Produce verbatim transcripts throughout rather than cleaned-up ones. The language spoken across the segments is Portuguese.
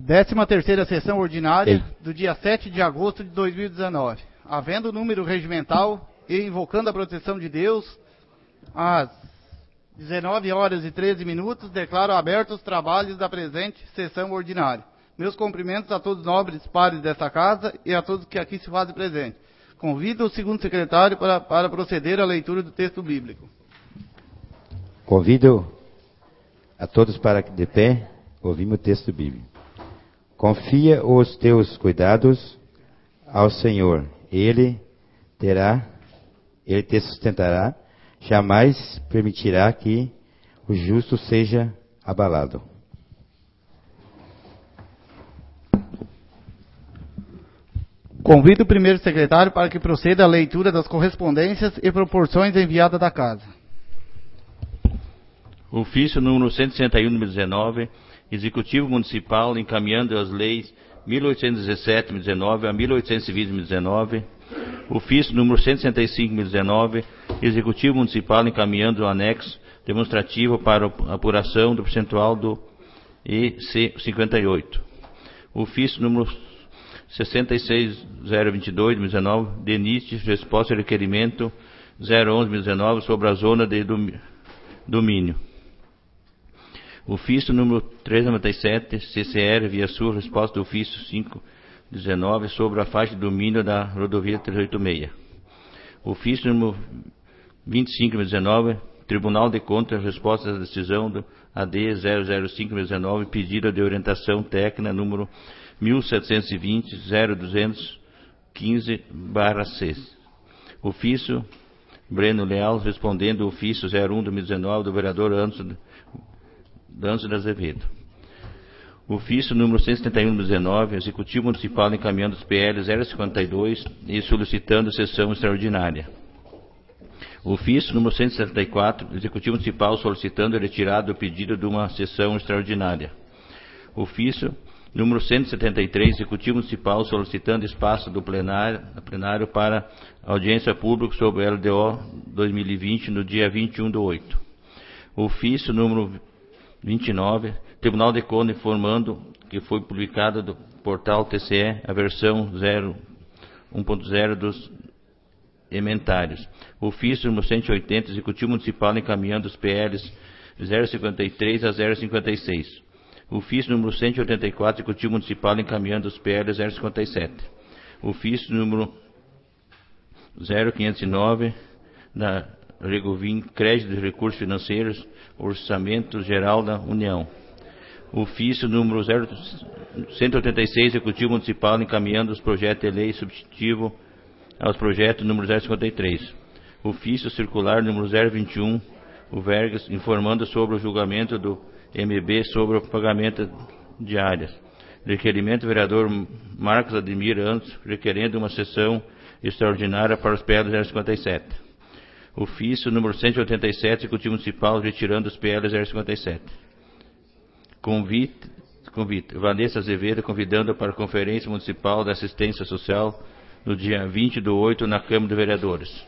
décima terceira sessão ordinária Ei. do dia sete de agosto de dois mil e dezenove. Havendo número regimental e invocando a proteção de Deus, às dezenove horas e treze minutos, declaro abertos os trabalhos da presente sessão ordinária. Meus cumprimentos a todos os nobres pares desta casa e a todos que aqui se fazem presente. Convido o segundo secretário para, para proceder à leitura do texto bíblico. Convido a todos para que de pé ouvimos o texto bíblico. Confia os teus cuidados ao Senhor. Ele terá, Ele te sustentará, jamais permitirá que o justo seja abalado. Convido o primeiro secretário para que proceda à leitura das correspondências e proporções enviadas da casa. Ofício número cento e sessenta e um, número dezenove, Executivo Municipal encaminhando as leis mil oitocentos e dezessete, número dezenove, a mil oitocentos e vinte, número dezenove. Ofício número cento e sessenta e cinco, número dezenove, Executivo Municipal encaminhando o anexo demonstrativo para a apuração do percentual do E C cinquenta e oito. Ofício número sessenta e seis mil e vinte e dois, número dezenove, DENIT, resposta ao requerimento zero onze, número dezenove, sobre a zona de domínio. Ofício número trezentos e noventa e sete, C C R, Via Sul, resposta do ofício quinhentos e dezenove, sobre a faixa de domínio da rodovia trezentos e oitenta e seis. Ofício número vinte e cinco, número dezenove, Tribunal de Contas, resposta da decisão do A D zero zero cinco, número dezenove, pedido de orientação técnica número mil setecentos e vinte, zero duzentos e quinze, barra C. Ofício Breno Leal, respondendo o ofício zero um, dois mil e dezenove, do vereador Anderson Danço de Azevedo. Ofício número cento e setenta e um, número dezenove, Executivo Municipal encaminhando os P L zero cinquenta e dois e solicitando sessão extraordinária. Ofício número cento e setenta e quatro, Executivo Municipal solicitando a retirada do pedido de uma sessão extraordinária. Ofício número cento e setenta e três, Executivo Municipal solicitando espaço do plenário, plenário para audiência pública sobre o L D O dois mil e vinte no dia vinte e um do oito. Ofício número vinte e nove, Tribunal de Contas informando que foi publicada do portal T C E a versão um ponto zero dos ementários. Ofício número cento e oitenta, Executivo Municipal encaminhando os P Ls zero cinquenta e três a zero cinquenta e seis. Ofício número cento e oitenta e quatro, Executivo Municipal encaminhando os P Ls zero cinquenta e sete. Ofício número zero quinhentos e nove, da Regovim, Crédito de Recursos Financeiros, Orçamento Geral da União. Ofício número cento e oitenta e seis, Executivo Municipal encaminhando os projetos de lei substitutivo aos projetos número zero cinquenta e três. Ofício circular número zero vinte e um, o Vergas, informando sobre o julgamento do M B sobre o pagamento de áreas. Requerimento do vereador Marcos Ademir Antos, requerendo uma sessão extraordinária para os P L zero cinquenta e sete. Ofício número cento e oitenta e sete, Executivo Municipal retirando os P L zero cinquenta e sete. Convite, convite, Vanessa Azevedo convidando para a Conferência Municipal da Assistência Social no dia vinte do oito na Câmara de Vereadores.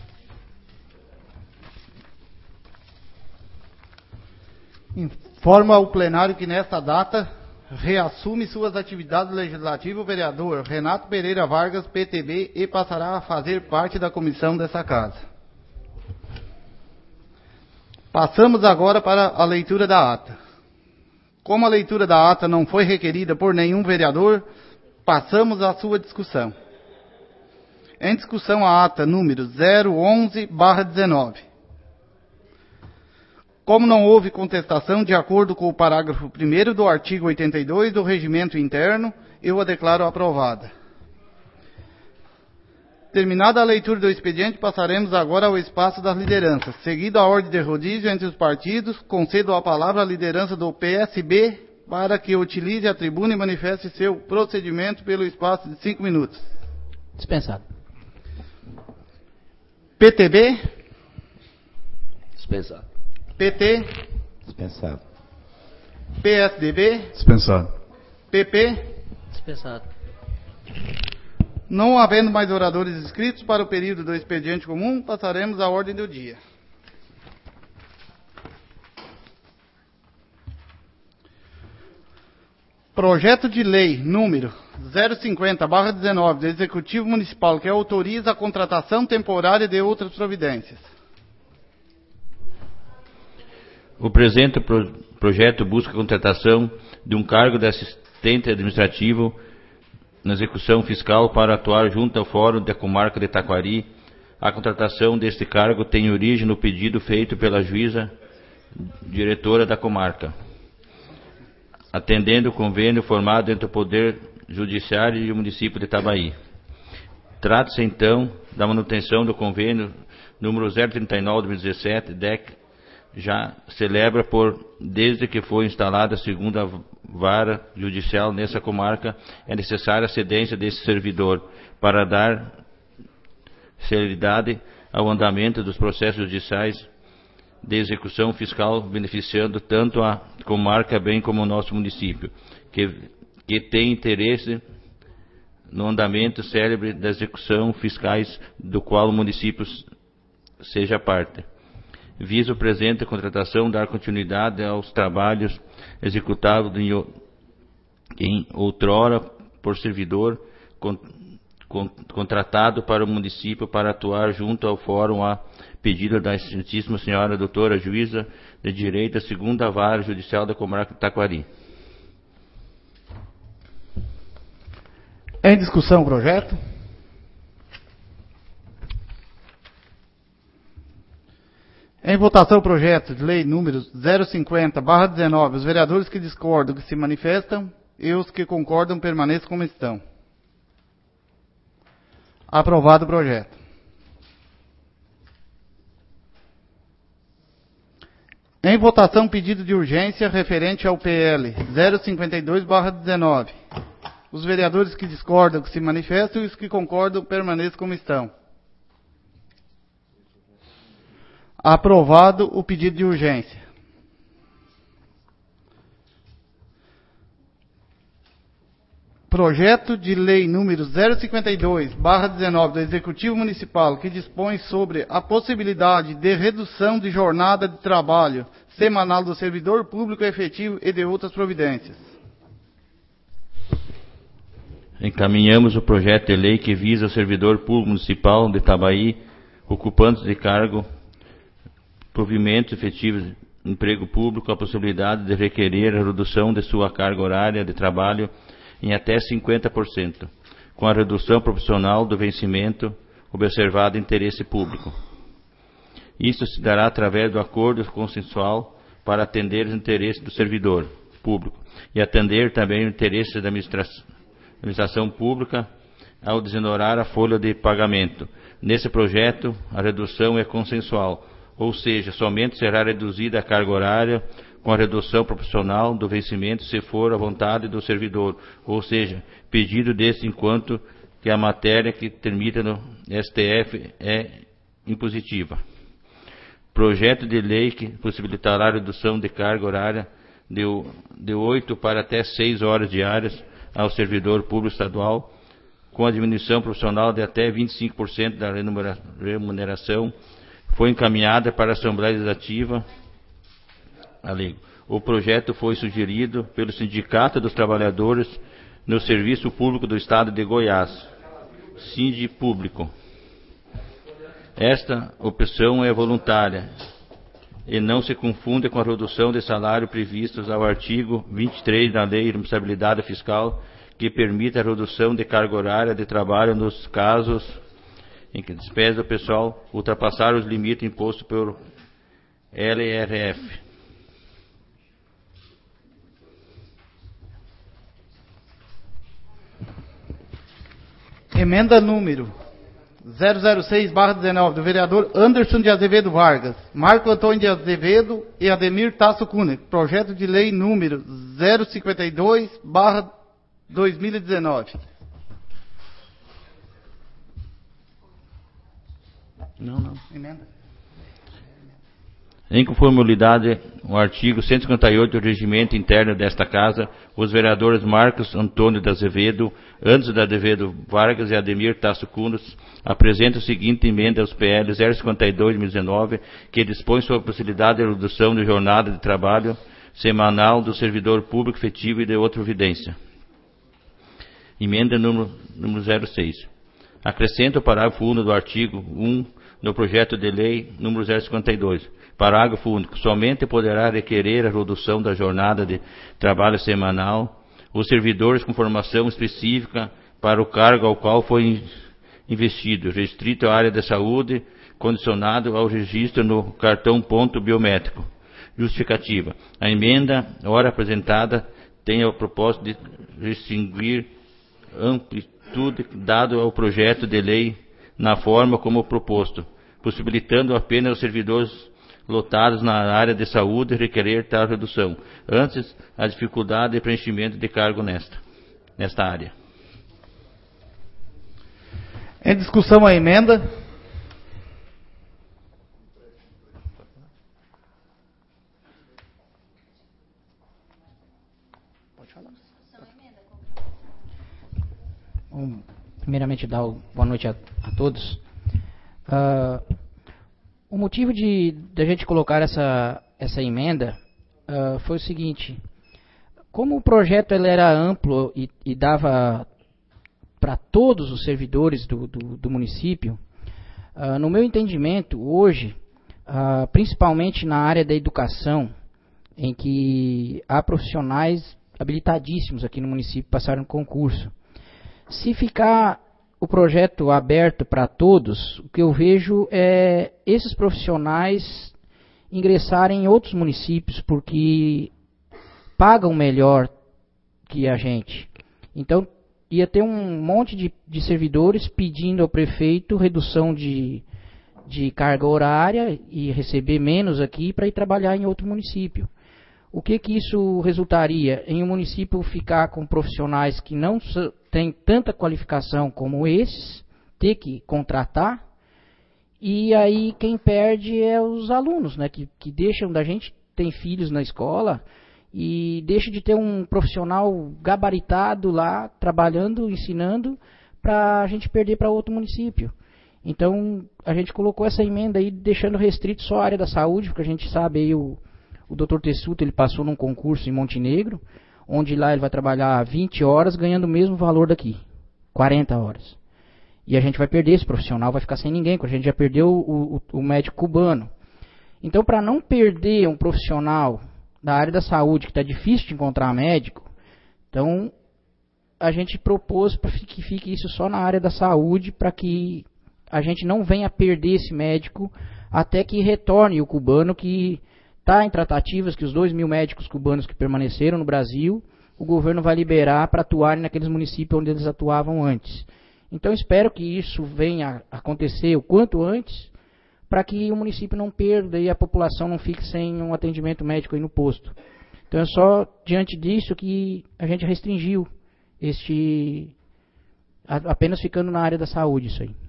Informa ao plenário que nesta data reassume suas atividades legislativas o vereador Renato Pereira Vargas, P T B, e passará a fazer parte da comissão dessa casa. Passamos agora para a leitura da ata. Como a leitura da ata não foi requerida por nenhum vereador, passamos à sua discussão. Em discussão a ata número zero onze barra dezenove. Como não houve contestação, de acordo com o parágrafo primeiro do artigo oitenta e dois do Regimento Interno, eu a declaro aprovada. Terminada a leitura do expediente, passaremos agora ao espaço das lideranças. Seguido a ordem de rodízio entre os partidos, concedo a palavra à liderança do P S B para que utilize a tribuna e manifeste seu procedimento pelo espaço de cinco minutos. Dispensado. P T B? Dispensado. P T? Dispensado. P S D B? Dispensado. P P? Dispensado. Não havendo mais oradores inscritos para o período do expediente comum, passaremos à ordem do dia. Projeto de lei número zero cinquenta barra dezenove do Executivo Municipal que autoriza a contratação temporária de outras providências. O presente pro, projeto busca a contratação de um cargo de assistente administrativo na execução fiscal para atuar junto ao Fórum da Comarca de Taquari. A contratação deste cargo tem origem no pedido feito pela juíza diretora da comarca, atendendo o convênio formado entre o Poder Judiciário e o município de Itabaí. Trata-se, então, da manutenção do convênio número zero trinta e nove de dois mil e dezessete, D E C, já celebra por, desde que foi instalada a segunda vara judicial nessa comarca, é necessária a cedência desse servidor para dar celeridade ao andamento dos processos judiciais de execução fiscal, beneficiando tanto a comarca bem como o nosso município, que, que tem interesse no andamento célebre da execução fiscais do qual o município seja parte. Visa o presente a contratação dar continuidade aos trabalhos executados em, em outrora por servidor con, con, contratado para o município para atuar junto ao fórum a pedido da excelentíssima senhora doutora juíza de direito da segunda vara judicial da comarca de Taquari. Em discussão o projeto? Em votação o projeto de lei número zero cinquenta barra dezenove. Os vereadores que discordam que se manifestam e os que concordam permaneçam como estão. Aprovado o projeto. Em votação pedido de urgência referente ao P L zero cinquenta e dois barra dezenove. Os vereadores que discordam que se manifestam e os que concordam permaneçam como estão. Aprovado o pedido de urgência. Projeto de lei número zero cinquenta e dois barra dezenove do Executivo Municipal que dispõe sobre a possibilidade de redução de jornada de trabalho semanal do servidor público efetivo e de outras providências. Encaminhamos o projeto de lei que visa o servidor público municipal de Itabaí, ocupantes de cargo, provimentos efetivos de emprego público, a possibilidade de requerer a redução de sua carga horária de trabalho em até cinquenta por cento, com a redução proporcional do vencimento, observado interesse público. Isso se dará através do acordo consensual para atender os interesses do servidor público e atender também o interesse da administração, administração pública ao desenorar a folha de pagamento. Nesse projeto, a redução é consensual, ou seja, somente será reduzida a carga horária com a redução proporcional do vencimento se for a vontade do servidor, ou seja, pedido desse enquanto que a matéria que tramita no S T F é impositiva. Projeto de lei que possibilitará a redução de carga horária de, de oito para até seis horas diárias ao servidor público estadual, com a diminuição profissional de até vinte e cinco por cento da remuneração, foi encaminhada para a Assembleia Legislativa. O projeto foi sugerido pelo Sindicato dos Trabalhadores no Serviço Público do Estado de Goiás, Sindipúblico. Esta opção é voluntária e não se confunde com a redução de salário previstos ao artigo vinte e três da Lei de Responsabilidade Fiscal, que permite a redução de carga horária de trabalho nos casos em que a despesa do pessoal ultrapassar os limites impostos pelo L R F. Emenda número zero zero seis barra dezenove do vereador Anderson de Azevedo Vargas, Marco Antônio de Azevedo e Ademir Tasso Cunha. Projeto de lei número zero cinquenta e dois barra dois mil e dezenove. Não, não. Emenda. Em conformidade ao artigo cento e cinquenta e oito do regimento interno desta Casa, os vereadores Marcos Antônio de Azevedo, Anderson de Azevedo Vargas e Ademir Tasso Cunha apresentam a seguinte emenda aos P L zero cinquenta e dois de dois mil e dezenove, que dispõe sobre a possibilidade de redução de jornada de trabalho semanal do servidor público efetivo e de outra providência. Emenda número, número zero seis. Acrescenta o parágrafo único do artigo um do projeto de lei número zero cinquenta e dois. Parágrafo único. Somente poderá requerer a redução da jornada de trabalho semanal os servidores com formação específica para o cargo ao qual foi investido, restrito à área da saúde, condicionado ao registro no cartão ponto biométrico. Justificativa. A emenda, ora apresentada, tem o propósito de restringir amplitude dado ao projeto de lei na forma como proposto, possibilitando apenas aos servidores lotados na área de saúde requerer tal redução. Antes, a dificuldade de preenchimento de cargo nesta, nesta área. Em discussão a emenda. Bom, primeiramente, dar boa noite a, a todos. Uh, o motivo de, de a gente colocar essa, essa emenda uh, foi o seguinte: como o projeto ele era amplo e, e dava para todos os servidores do, do, do município, uh, no meu entendimento, hoje, uh, principalmente na área da educação, em que há profissionais habilitadíssimos aqui no município que passaram no concurso, se ficar o projeto aberto para todos, o que eu vejo é esses profissionais ingressarem em outros municípios porque pagam melhor que a gente. Então, ia ter um monte de, de servidores pedindo ao prefeito redução de, de carga horária e receber menos aqui para ir trabalhar em outro município. O que que isso resultaria? Em um município ficar com profissionais que não têm tanta qualificação como esses, ter que contratar, e aí quem perde é os alunos, né, que, que deixam da gente, tem filhos na escola, e deixa de ter um profissional gabaritado lá, trabalhando, ensinando, para a gente perder para outro município. Então, a gente colocou essa emenda aí, deixando restrito só a área da saúde, porque a gente sabe aí o... O doutor Tessuto, ele passou num concurso em Montenegro, onde lá ele vai trabalhar vinte horas, ganhando o mesmo valor daqui, quarenta horas. E a gente vai perder esse profissional, vai ficar sem ninguém, porque a gente já perdeu o, o, o médico cubano. Então, para não perder um profissional da área da saúde, que está difícil de encontrar médico, então a gente propôs para que fique isso só na área da saúde, para que a gente não venha perder esse médico até que retorne o cubano, que está em tratativas, que os dois mil médicos cubanos que permaneceram no Brasil, o governo vai liberar para atuarem naqueles municípios onde eles atuavam antes. Então espero que isso venha a acontecer o quanto antes, para que o município não perda e a população não fique sem um atendimento médico aí no posto. Então é só diante disso que a gente restringiu este, apenas ficando na área da saúde isso aí.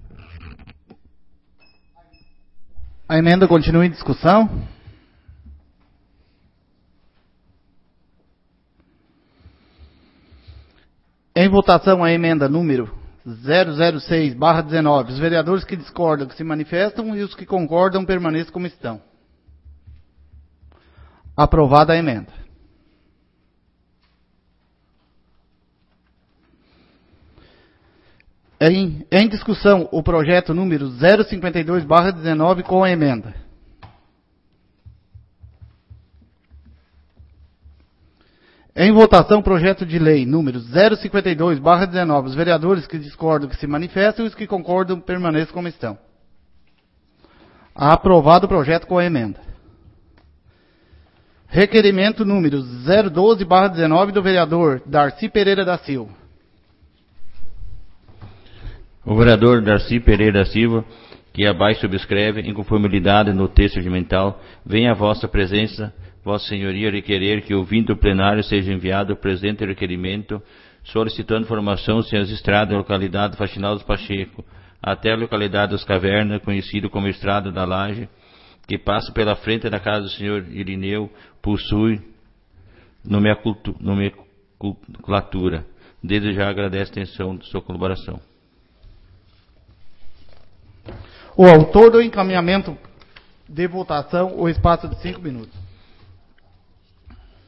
A emenda continua em discussão. Em votação a emenda número zero zero seis barra dezenove. Os vereadores que discordam, que se manifestam, e os que concordam permaneçam como estão. Aprovada a emenda. Em, em discussão o projeto número zero cinquenta e dois barra dezenove com a emenda. Em votação, projeto de lei número zero cinquenta e dois barra dezenove. Os vereadores que discordam, que se manifestam, e os que concordam permaneçam como estão. Aprovado o projeto com a emenda. Requerimento número zero doze barra dezenove do vereador Darcy Pereira da Silva. O vereador Darcy Pereira da Silva, que abaixo subscreve, em conformidade no texto regimental, vem à vossa presença, Vossa Senhoria, requerer que, ouvindo o plenário, seja enviado o presente requerimento, solicitando informação se as estradas da localidade Faxinal dos Pacheco até a localidade dos Cavernas, conhecido como Estrada da Laje, que passa pela frente da casa do senhor Irineu, possui nomenclatura. Desde já agradeço a atenção de sua colaboração. O autor do encaminhamento de votação, o espaço de cinco minutos.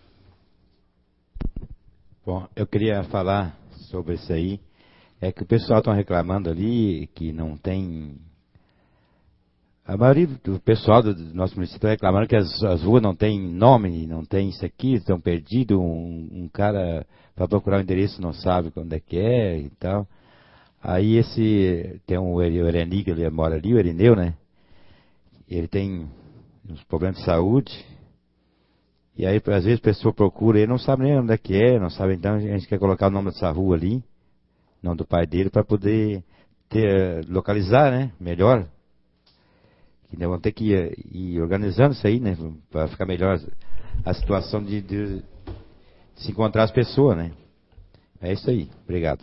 Bom, eu queria falar sobre isso aí. É que o pessoal está reclamando ali que não tem... A maioria do pessoal do nosso município está reclamando que as, as ruas não tem nome, não tem isso aqui, estão perdidos. Um, um cara para procurar o endereço não sabe onde é que é e tal. Aí esse, tem um, o Ereni, que ele mora ali, o Erineu, né? Ele tem uns problemas de saúde. E aí, às vezes, a pessoa procura, ele não sabe nem onde é que é, não sabe, então a gente quer colocar o nome dessa rua ali, o nome do pai dele, para poder ter, localizar, né, melhor. Que nós vamos ter que ir, ir organizando isso aí, né, para ficar melhor a situação de, de, de se encontrar as pessoas, né. É isso aí, obrigado.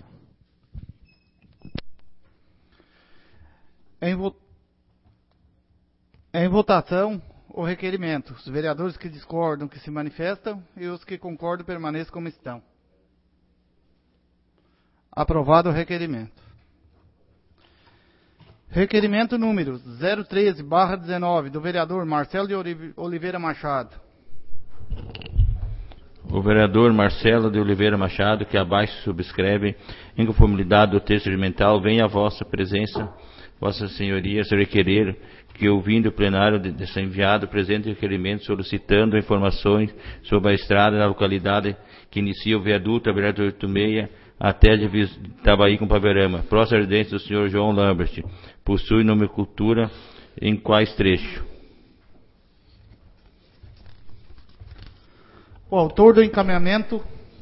Em, vo... em votação, o requerimento. Os vereadores que discordam, que se manifestam, e os que concordam permaneçam como estão. Aprovado o requerimento. Requerimento número zero treze barra dezenove, do vereador Marcelo de Oliveira Machado. O vereador Marcelo de Oliveira Machado, que abaixo subscreve, em conformidade do texto regimental, vem à vossa presença, vossa senhoria, se requerer que, ouvindo o plenário de ser enviado, presente requerimento solicitando informações sobre a estrada da localidade que inicia o viaduto Alberto oitenta e seis até a divisa de Itabaí com Paverama, próxima residência do senhor João Lambert, possui nomenclatura em quais trechos? O autor do encaminhamento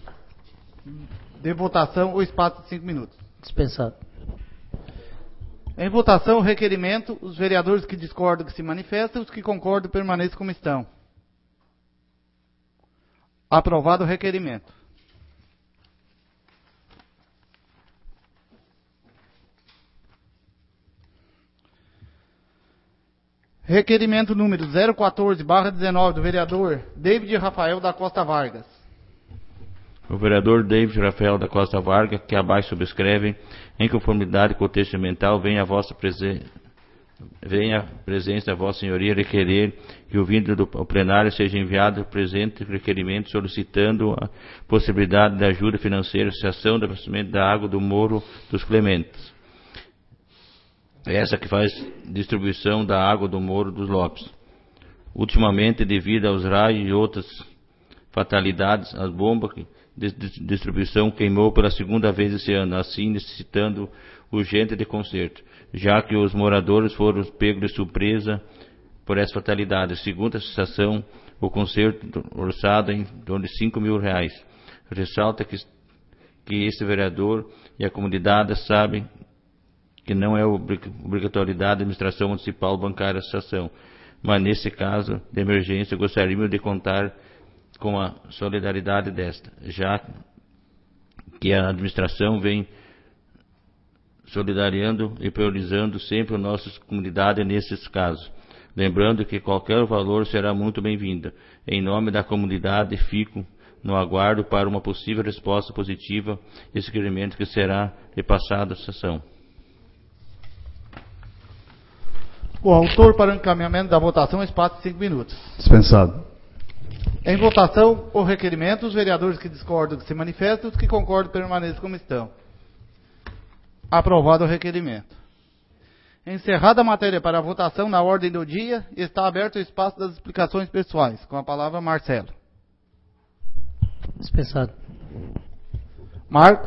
de votação, o espaço de cinco minutos. Dispensado. Em votação, o requerimento, os vereadores que discordam, que se manifestam, os que concordam, permaneçam como estão. Aprovado o requerimento. Requerimento número zero quatorze barra dezenove, do vereador David Rafael da Costa Vargas. O vereador David Rafael da Costa Vargas, que abaixo subscreve, em conformidade com o texto mental, vem a vossa presença, vem a presença da vossa senhoria requerer que o vindo do plenário seja enviado o presente requerimento solicitando a possibilidade de ajuda financeira à Associação de Abastecimento da Água do Morro dos Clementes. Essa que faz distribuição da água do Morro dos Lopes. Ultimamente, devido aos raios e outras fatalidades, as bombas de distribuição queimou pela segunda vez esse ano, assim necessitando urgente de conserto, já que os moradores foram pegos de surpresa por essa fatalidade. Segundo a associação, o conserto orçado em torno de cinco mil reais. Ressalta que, que esse vereador e a comunidade sabem que não é obrigatoriedade da administração municipal bancar a associação, mas nesse caso de emergência gostaríamos de contar com a solidariedade desta, já que a administração vem solidariando e priorizando sempre a nossa comunidade nesses casos. Lembrando que qualquer valor será muito bem-vindo. Em nome da comunidade, fico no aguardo para uma possível resposta positiva a esse requerimento que será repassado à associação. O autor para o encaminhamento da votação, espaço de cinco minutos. Dispensado. Em votação, o requerimento, os vereadores que discordam, que se manifestam, os que concordam, permaneçam como estão. Aprovado o requerimento. Encerrada a matéria para a votação na ordem do dia, está aberto o espaço das explicações pessoais. Com a palavra, Marcelo. Dispensado. Marcos.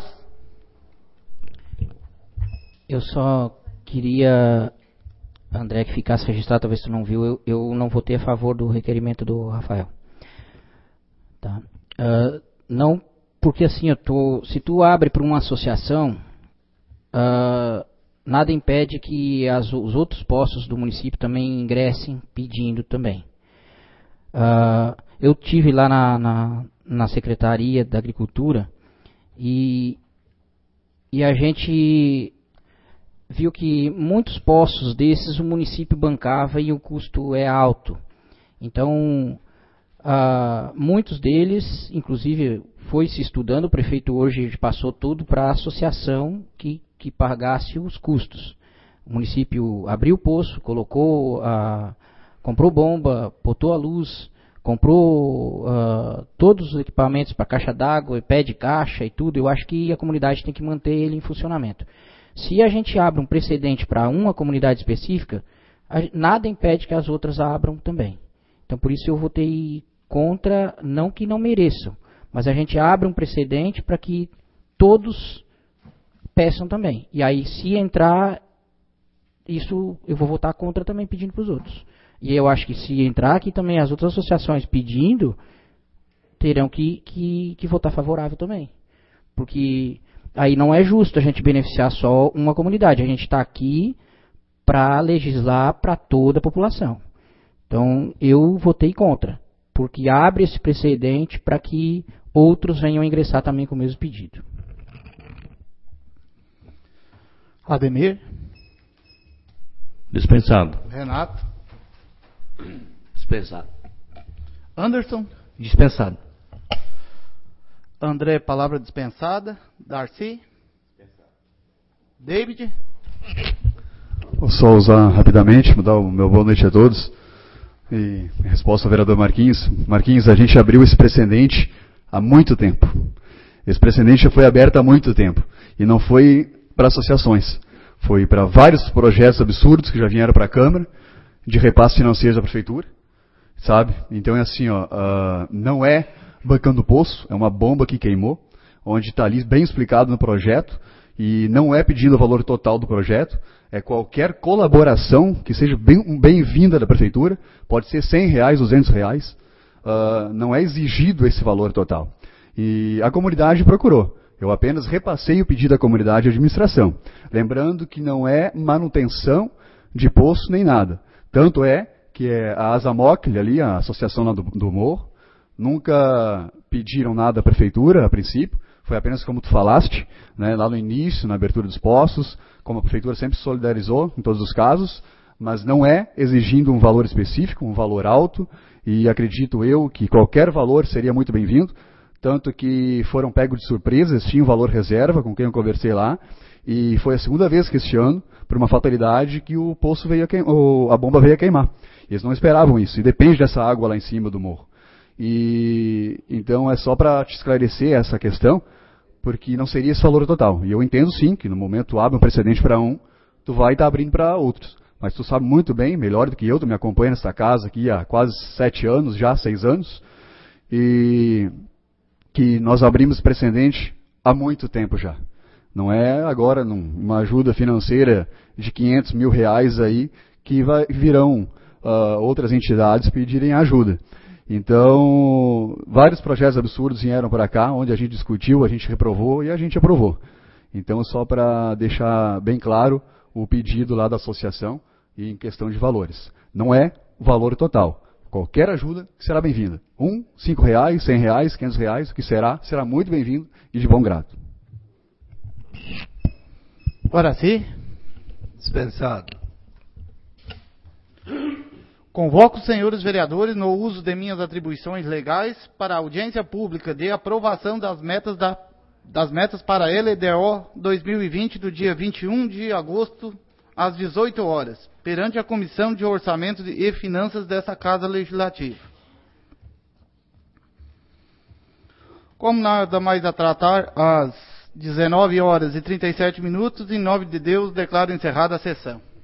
Eu só queria, André, que ficasse registrado, talvez tu não viu, eu, eu não votei a favor do requerimento do Rafael. Tá? Uh, não, porque assim, eu tô, se tu abre para uma associação, uh, nada impede que as, os outros postos do município também ingressem pedindo também. Uh, eu tive lá na, na, na Secretaria da Agricultura e, e a gente viu que muitos postos desses o município bancava e o custo é alto. Então, uh, muitos deles, inclusive, foi se estudando, o prefeito hoje passou tudo para a associação que, que pagasse os custos. O município abriu o poço, colocou, uh, comprou bomba, botou a luz, comprou uh, todos os equipamentos para caixa d'água, pé de caixa e tudo, eu acho que a comunidade tem que manter ele em funcionamento. Se a gente abre um precedente para uma comunidade específica, a, nada impede que as outras abram também. Então, por isso eu votei contra, não que não mereçam, mas a gente abre um precedente para que todos peçam também. E aí, se entrar, isso eu vou votar contra também, pedindo para os outros. E eu acho que se entrar aqui também as outras associações pedindo, terão que, que, que votar favorável também. Porque aí não é justo a gente beneficiar só uma comunidade. A gente está aqui para legislar para toda a população. Então, eu votei contra, porque abre esse precedente para que outros venham ingressar também com o mesmo pedido. Ademir. Dispensado. Renato. Dispensado. Anderson. Dispensado. André, palavra dispensada. Darcy. Dispensado. David. Vou só usar rapidamente, mudar o meu boa noite a todos. E em resposta ao vereador Marquinhos. Marquinhos, a gente abriu esse precedente há muito tempo. Esse precedente já foi aberto há muito tempo. E não foi para associações. Foi para vários projetos absurdos que já vieram para a Câmara, de repasse financeiro da Prefeitura, sabe? Então é assim, ó, uh, não é bancando o poço, é uma bomba que queimou, onde está ali bem explicado no projeto, e não é pedindo o valor total do projeto, é qualquer colaboração que seja bem, bem-vinda da Prefeitura, pode ser cem reais, duzentos reais, uh, não é exigido esse valor total. E a comunidade procurou. Eu apenas repassei o pedido da comunidade de administração. Lembrando que não é manutenção de poço nem nada. Tanto é que a Asamoc, ali, a associação lá do, do Morro, nunca pediram nada à prefeitura, a princípio. Foi apenas como tu falaste, né, lá no início, na abertura dos poços, como a prefeitura sempre se solidarizou em todos os casos, mas não é exigindo um valor específico, um valor alto, e acredito eu que qualquer valor seria muito bem-vindo. Tanto que foram pegos de surpresa, tinha um valor reserva com quem eu conversei lá, e foi a segunda vez que este ano, por uma fatalidade, que o poço veio a queimar, a bomba veio a queimar. Eles não esperavam isso, e depende dessa água lá em cima do morro. E então é só para te esclarecer essa questão, porque não seria esse valor total. E eu entendo sim que no momento tu abre um precedente para um, tu vai estar tá abrindo para outros. Mas tu sabe muito bem, melhor do que eu, tu me acompanha nessa casa aqui há quase sete anos já, seis anos, e que nós abrimos precedente há muito tempo já. Não é agora num, uma ajuda financeira de quinhentos mil reais aí que vai, virão uh, outras entidades pedirem ajuda. Então, vários projetos absurdos vieram para cá, onde a gente discutiu, a gente reprovou e a gente aprovou. Então, só para deixar bem claro o pedido lá da associação e em questão de valores. Não é o valor total. Qualquer ajuda será bem-vinda. Um, cinco reais, cem reais, quinhentos reais, o que será, será muito bem-vindo e de bom grado. Ora sim. Dispensado. Convoco os senhores vereadores no uso de minhas atribuições legais para a audiência pública de aprovação das metas, da, das metas para a L D O dois mil e vinte do dia vinte e um de agosto às dezoito horas, perante a Comissão de Orçamento e Finanças dessa Casa Legislativa. Como nada mais a tratar, às dezenove horas e trinta e sete minutos, em nome de Deus, declaro encerrada a sessão.